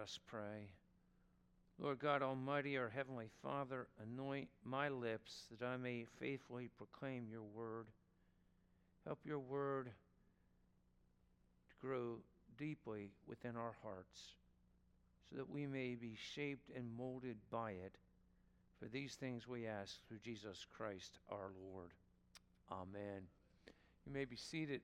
us pray. Lord God Almighty, our Heavenly Father, anoint my lips that I may faithfully proclaim your word. Help your word to grow deeply within our hearts so that we may be shaped and molded by it. For these things we ask through Jesus Christ our Lord. Amen. You may be seated.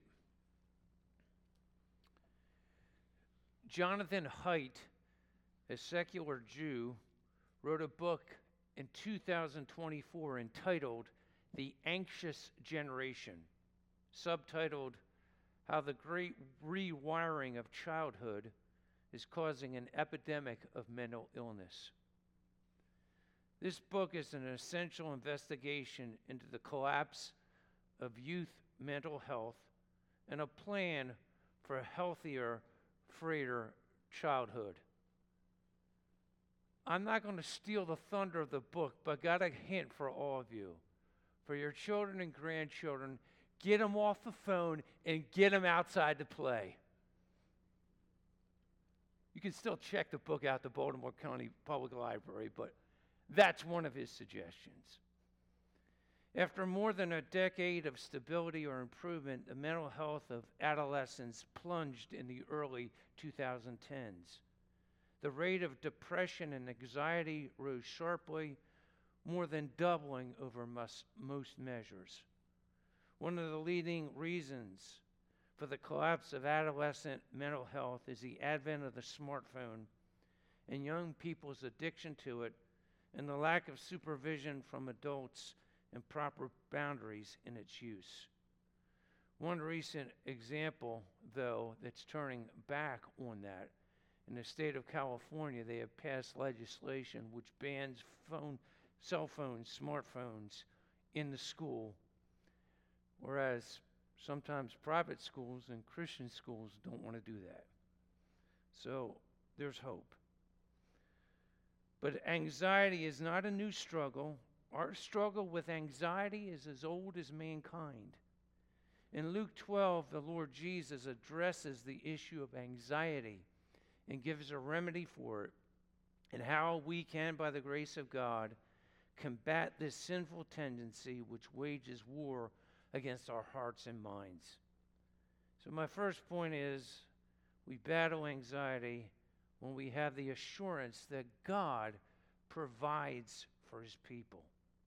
Jonathan Haidt, a secular Jew, wrote a book in 2024 entitled The Anxious Generation, subtitled How the Great Rewiring of Childhood is Causing an Epidemic of Mental Illness. This book is an essential investigation into the collapse of youth mental health and a plan for a healthier, freer childhood. I'm not going to steal the thunder of the book, but I got a hint for all of you. For your children and grandchildren, get them off the phone and get them outside to play. You can still check the book out at the Baltimore County Public Library, but that's one of his suggestions. After more than a decade of stability or improvement, the mental health of adolescents plunged in the early 2010s. The rate of depression and anxiety rose sharply, more than doubling over most measures. One of the leading reasons for the collapse of adolescent mental health is the advent of the smartphone and young people's addiction to it, and the lack of supervision from adults and proper boundaries in its use. One recent example, though, that's turning back on that, in the state of California, they have passed legislation which bans cell phones, smartphones in the school, whereas sometimes private schools and Christian schools don't want to do that. So there's hope. But anxiety is not a new struggle. Our struggle with anxiety is as old as mankind. In Luke 12, the Lord Jesus addresses the issue of anxiety and gives a remedy for it, and how we can, by the grace of God, combat this sinful tendency which wages war against our hearts and minds. So my first point is, we battle anxiety when we have the assurance that God provides for his people.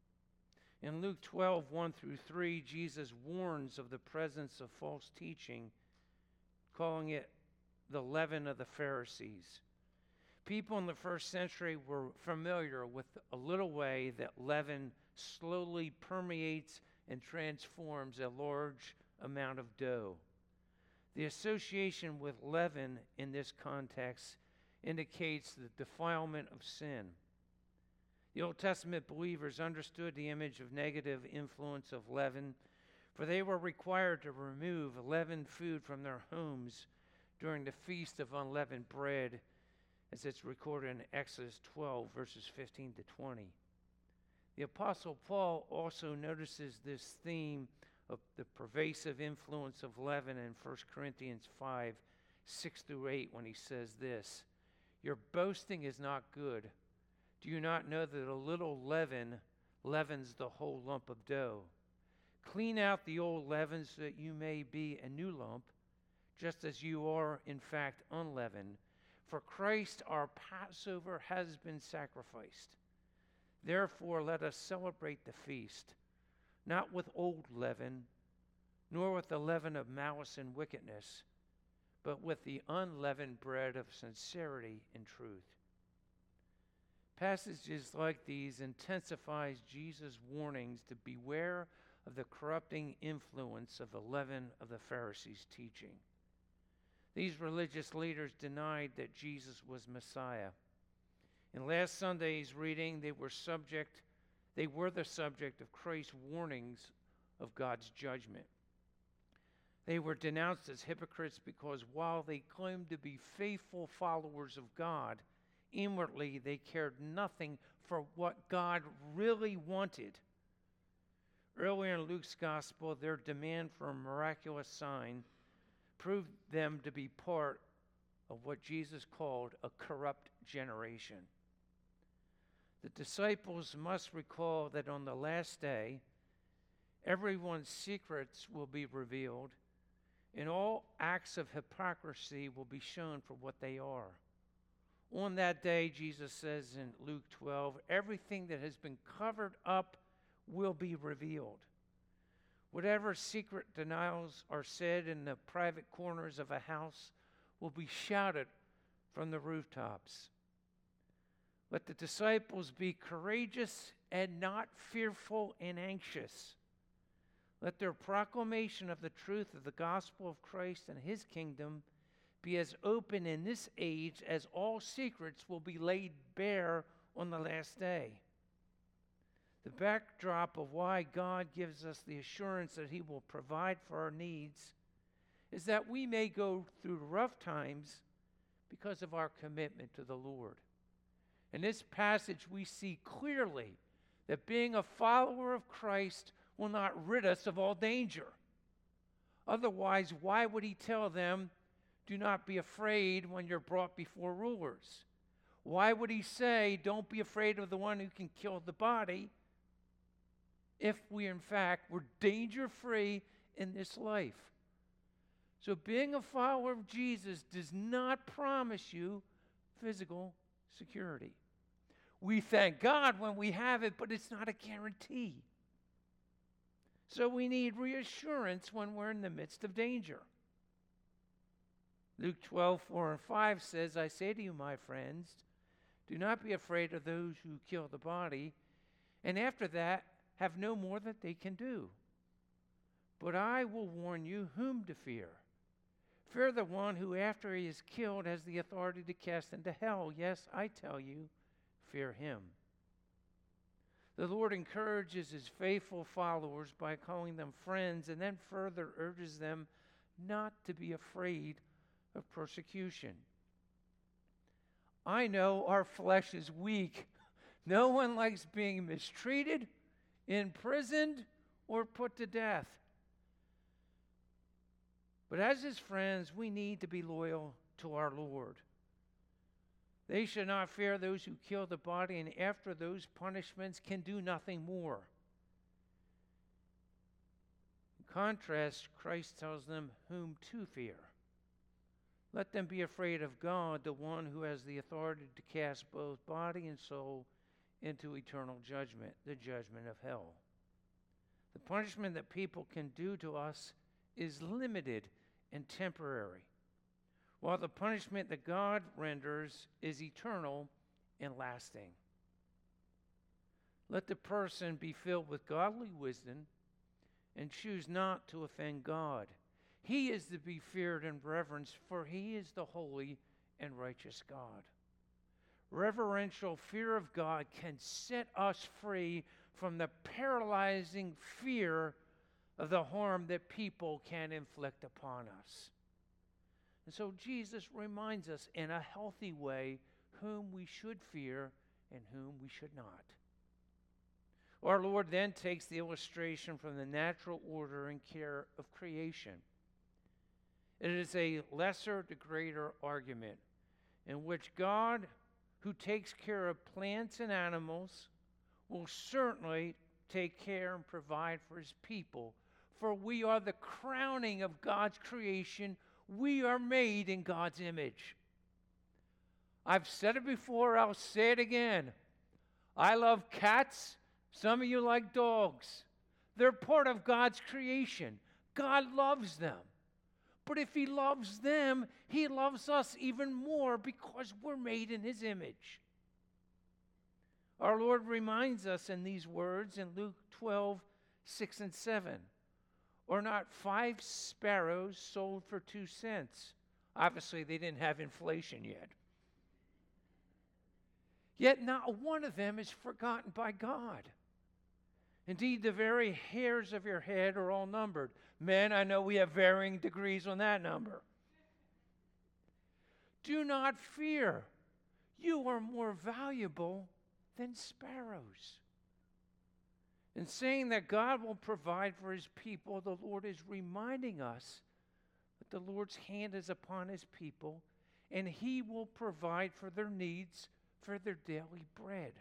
In Luke 12, 1-3, Jesus warns of the presence of false teaching, calling it the leaven of the Pharisees. People in the first century were familiar with a little way that leaven slowly permeates and transforms a large amount of dough. The association with leaven in this context indicates the defilement of sin. The Old Testament believers understood the image of negative influence of leaven, for they were required to remove leavened food from their homes during the Feast of Unleavened Bread, as it's recorded in Exodus 12, verses 15 to 20. The Apostle Paul also notices this theme of the pervasive influence of leaven in 1 Corinthians 5, 6-8, when he says this, "Your boasting is not good. Do you not know that a little leaven leavens the whole lump of dough? Clean out the old leaven so that you may be a new lump, just as you are in fact unleavened. For Christ our Passover has been sacrificed. Therefore let us celebrate the feast, not with old leaven, nor with the leaven of malice and wickedness, but with the unleavened bread of sincerity and truth." Passages like these intensifies Jesus' warnings to beware of the corrupting influence of the leaven of the Pharisees' teaching. These religious leaders denied that Jesus was Messiah. In last Sunday's reading, they were the subject of Christ's warnings of God's judgment. They were denounced as hypocrites because while they claimed to be faithful followers of God, inwardly they cared nothing for what God really wanted. Earlier in Luke's gospel, their demand for a miraculous sign proved them to be part of what Jesus called a corrupt generation. The disciples must recall that on the last day, everyone's secrets will be revealed, and all acts of hypocrisy will be shown for what they are. On that day, Jesus says in Luke 12, everything that has been covered up will be revealed. Whatever secret denials are said in the private corners of a house will be shouted from the rooftops. Let the disciples be courageous and not fearful and anxious. Let their proclamation of the truth of the gospel of Christ and his kingdom be as open in this age as all secrets will be laid bare on the last day. The backdrop of why God gives us the assurance that he will provide for our needs is that we may go through rough times because of our commitment to the Lord. In this passage, we see clearly that being a follower of Christ will not rid us of all danger. Otherwise, why would he tell them, do not be afraid when you're brought before rulers? Why would he say, don't be afraid of the one who can kill the body, if we in fact were danger-free in this life? So being a follower of Jesus does not promise you physical security. We thank God when we have it, but it's not a guarantee. So we need reassurance when we're in the midst of danger. Luke 12:4-5 says, I say to you, my friends, do not be afraid of those who kill the body, and after that have no more that they can do. But I will warn you whom to fear. Fear the one who after he is killed has the authority to cast into hell. Yes, I tell you, fear him. The Lord encourages his faithful followers by calling them friends, and then further urges them not to be afraid of persecution. I know our flesh is weak. No one likes being mistreated, imprisoned, or put to death. But as his friends, we need to be loyal to our Lord. They should not fear those who kill the body, and after those punishments can do nothing more. In contrast, Christ tells them whom to fear. Let them be afraid of God, the one who has the authority to cast both body and soul into eternal judgment, the judgment of hell. The punishment that people can do to us is limited and temporary, while the punishment that God renders is eternal and lasting. Let the person be filled with godly wisdom and choose not to offend God. He is to be feared and reverenced, for he is the holy and righteous God. Reverential fear of God can set us free from the paralyzing fear of the harm that people can inflict upon us. And so Jesus reminds us in a healthy way whom we should fear and whom we should not. Our Lord then takes the illustration from the natural order and care of creation. It is a lesser to greater argument in which God, who takes care of plants and animals, will certainly take care and provide for his people. For we are the crowning of God's creation. We are made in God's image. I've said it before, I'll say it again. I love cats. Some of you like dogs. They're part of God's creation. God loves them. But if he loves them, he loves us even more because we're made in his image. Our Lord reminds us in these words in Luke 12:6-7. Or not 5 sparrows sold for 2 cents. Obviously, they didn't have inflation yet. Yet not one of them is forgotten by God. Indeed, the very hairs of your head are all numbered. Men, I know we have varying degrees on that number. Do not fear. You are more valuable than sparrows. In saying that God will provide for his people, the Lord is reminding us that the Lord's hand is upon his people, and He will provide for their needs for their daily bread.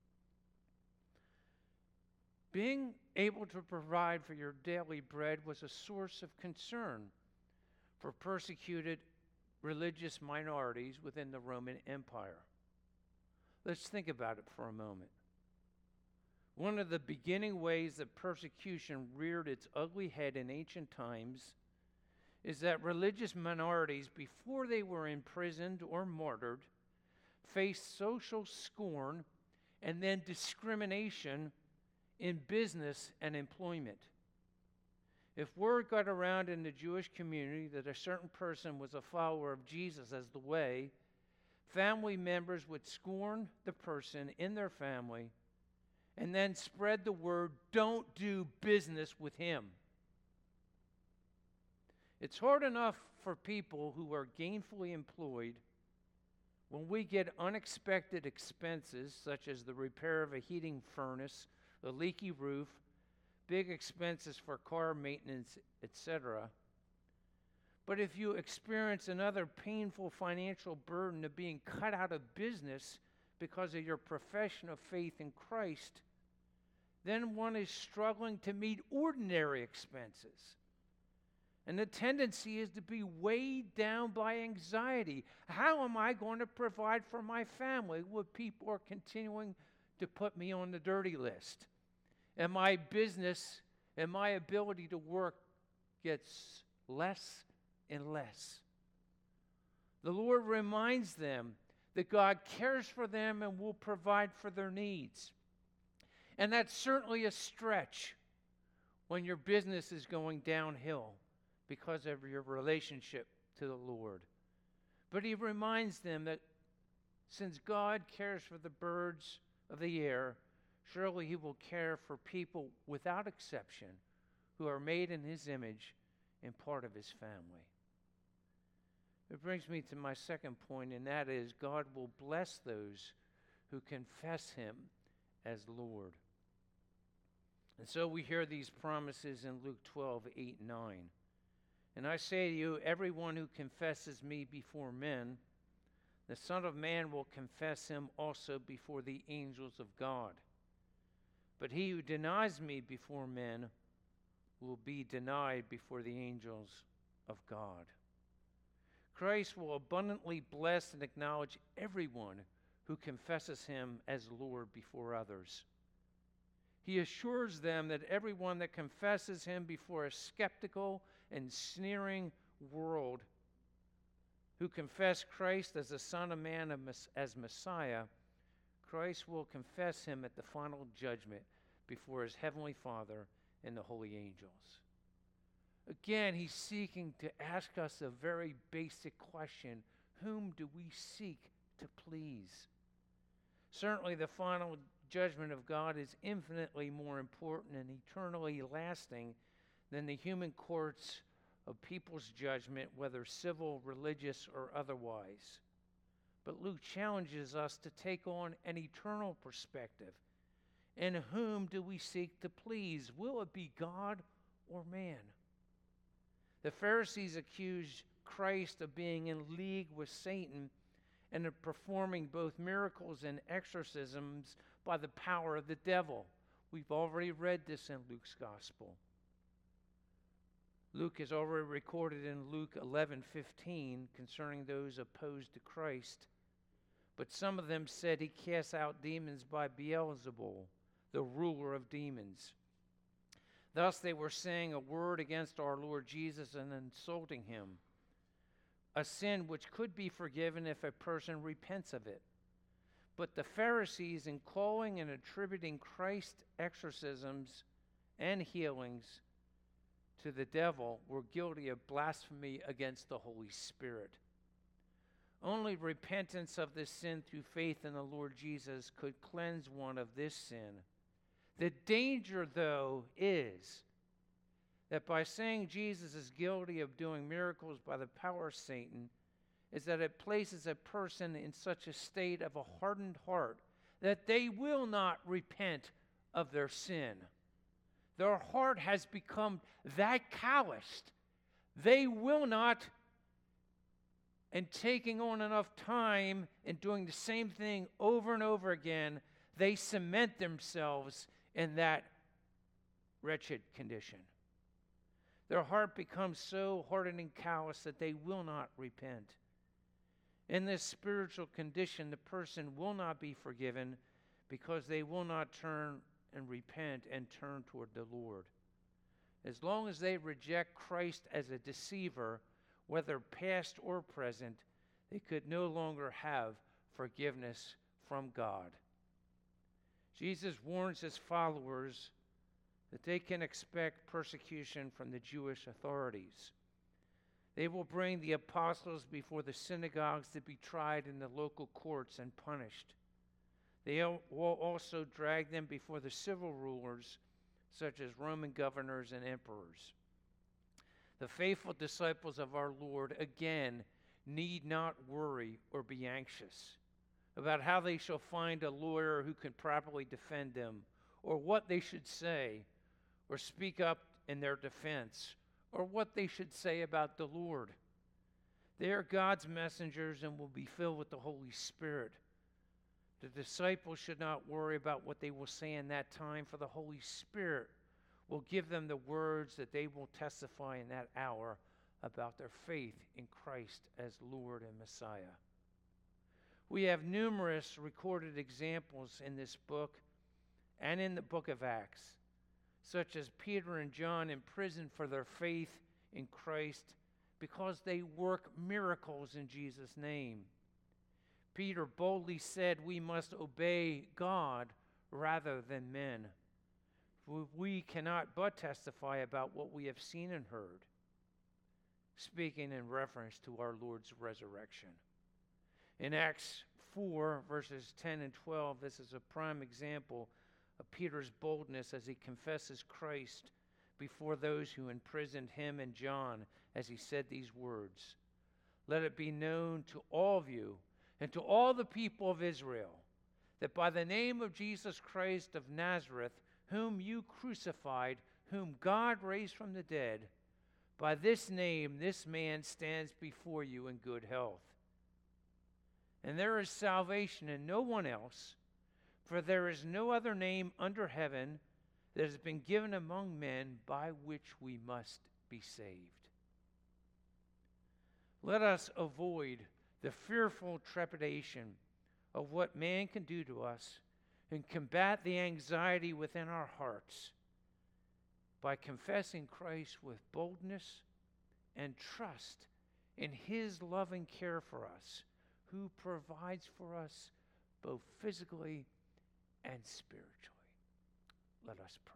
Being able to provide for your daily bread was a source of concern for persecuted religious minorities within the Roman Empire. Let's think about it for a moment. One of the beginning ways that persecution reared its ugly head in ancient times is that religious minorities, before they were imprisoned or martyred, faced social scorn and then discrimination in business and employment. If word got around in the Jewish community that a certain person was a follower of Jesus as the way, family members would scorn the person in their family and then spread the word, "Don't do business with him." It's hard enough for people who are gainfully employed when we get unexpected expenses, such as the repair of a heating furnace, a leaky roof, big expenses for car maintenance, etc. But if you experience another painful financial burden of being cut out of business because of your profession of faith in Christ, then one is struggling to meet ordinary expenses. And the tendency is to be weighed down by anxiety. How am I going to provide for my family when people are continuing to put me on the dirty list? And my business and my ability to work gets less and less. The Lord reminds them that God cares for them and will provide for their needs. And that's certainly a stretch when your business is going downhill because of your relationship to the Lord. But He reminds them that since God cares for the birds of the air, surely He will care for people without exception who are made in His image and part of His family. It brings me to my second point, and that is God will bless those who confess Him as Lord. And so we hear these promises in Luke 12:8-9. And I say to you, everyone who confesses me before men, the Son of Man will confess him also before the angels of God. But he who denies me before men will be denied before the angels of God. Christ will abundantly bless and acknowledge everyone who confesses him as Lord before others. He assures them that everyone that confesses him before a skeptical and sneering world, who confess Christ as the Son of Man as Messiah, Christ will confess him at the final judgment before his heavenly Father and the holy angels. Again, he's seeking to ask us a very basic question: whom do we seek to please? Certainly the final judgment of God is infinitely more important and eternally lasting than the human courts of people's judgment, whether civil, religious, or otherwise. But Luke challenges us to take on an eternal perspective. And whom do we seek to please? Will it be God or man? The Pharisees accused Christ of being in league with Satan and of performing both miracles and exorcisms by the power of the devil. We've already read this in Luke's gospel. Luke has already recorded in Luke 11:15 concerning those opposed to Christ. But some of them said he casts out demons by Beelzebul, the ruler of demons. Thus they were saying a word against our Lord Jesus and insulting him, a sin which could be forgiven if a person repents of it. But the Pharisees, in calling and attributing Christ's exorcisms and healings to the devil, were guilty of blasphemy against the Holy Spirit. Only repentance of this sin through faith in the Lord Jesus could cleanse one of this sin. The danger, though, is that by saying Jesus is guilty of doing miracles by the power of Satan, is that it places a person in such a state of a hardened heart that they will not repent of their sin. Their heart has become that calloused, they will not and taking on enough time and doing the same thing over and over again, they cement themselves in that wretched condition. Their heart becomes so hardened and callous that they will not repent. In this spiritual condition, the person will not be forgiven because they will not turn and repent and turn toward the Lord. As long as they reject Christ as a deceiver, whether past or present, they could no longer have forgiveness from God. Jesus warns his followers that they can expect persecution from the Jewish authorities. They will bring the apostles before the synagogues to be tried in the local courts and punished. They will also drag them before the civil rulers, such as Roman governors and emperors. The faithful disciples of our Lord, again, need not worry or be anxious about how they shall find a lawyer who can properly defend them, or what they should say, or speak up in their defense, or what they should say about the Lord. They are God's messengers and will be filled with the Holy Spirit. The disciples should not worry about what they will say in that time, for the Holy Spirit will give them the words that they will testify in that hour about their faith in Christ as Lord and Messiah. We have numerous recorded examples in this book and in the book of Acts, such as Peter and John in prison for their faith in Christ because they work miracles in Jesus' name. Peter boldly said we must obey God rather than men. We cannot but testify about what we have seen and heard, speaking in reference to our Lord's resurrection. In Acts 4, verses 10 and 12, this is a prime example of Peter's boldness as he confesses Christ before those who imprisoned him and John, as he said these words, "Let it be known to all of you and to all the people of Israel that by the name of Jesus Christ of Nazareth, whom you crucified, whom God raised from the dead, by this name this man stands before you in good health. And there is salvation in no one else, for there is no other name under heaven that has been given among men by which we must be saved." Let us avoid the fearful trepidation of what man can do to us and combat the anxiety within our hearts by confessing Christ with boldness and trust in his loving care for us, who provides for us both physically and spiritually. Let us pray.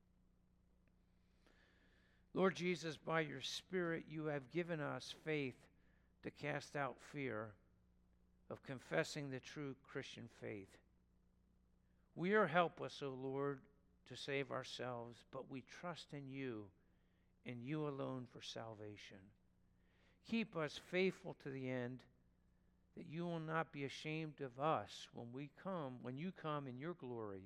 Lord Jesus, by your Spirit, you have given us faith to cast out fear of confessing the true Christian faith. We are helpless, O Lord, to save ourselves, but we trust in you alone for salvation. Keep us faithful to the end, that you will not be ashamed of us when you come in your glory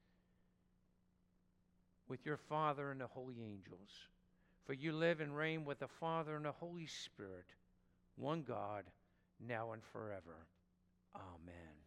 with your Father and the holy angels. For you live and reign with the Father and the Holy Spirit, one God, now and forever. Amen.